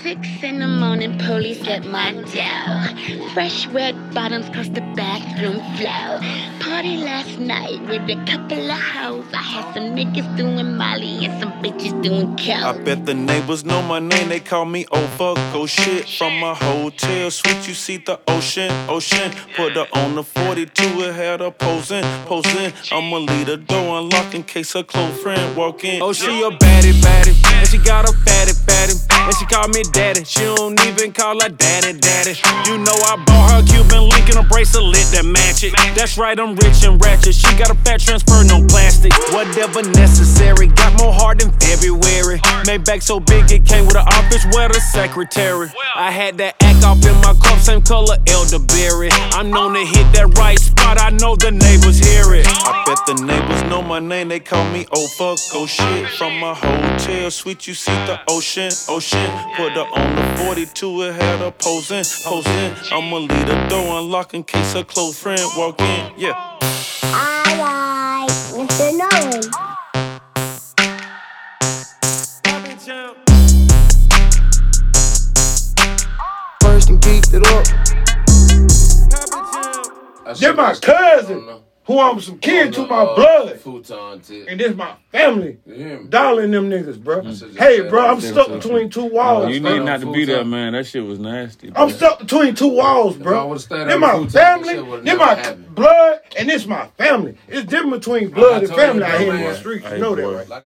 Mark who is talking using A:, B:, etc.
A: 6 in the morning, police at my door. Fresh red bottoms cross the bathroom floor. Party last night with a couple of hoes. I had some niggas doing Molly and some bitches doing coke.
B: I bet the neighbors know my name, they call me oh fuck, oh shit. From my hotel suite, you see the ocean. Put her on the 42, it had her posing. I'ma leave the door unlocked in case her close friend walk in.
C: Oh, she a baddie, and she got a fatty, and she call me daddy. She don't even call her daddy. You know I bought her Cuban link and a bracelet that match it. That's right, I'm rich and ratchet. She got a fat transfer, no plastic. Whatever necessary, got more heart than February. Made back so big it came with an office where the secretary. I had that act off in my cup, same color elderberry. I'm known to hit that right spot, I know the neighbors hear it.
B: I bet the neighbors know my name, they call me oh fuck, oh shit. From my hotel suite, you see the ocean. Put her on the 42, it had her posing. I'ma leave the door unlocked in case her close friend walk in. Yeah.
D: I like Mr. Nolan.
E: First and geeked it up.
F: They're my cousin, who I'm some kin to my blood. And this my family. Darling them niggas, bro. Hey, bro, I'm stuck between two walls.
G: You need not to be there, man. That shit was nasty.
F: I'm stuck between two walls, bro. They're my family, they're my blood, and this my family. It's different between blood and family out here in the streets. You know that, right?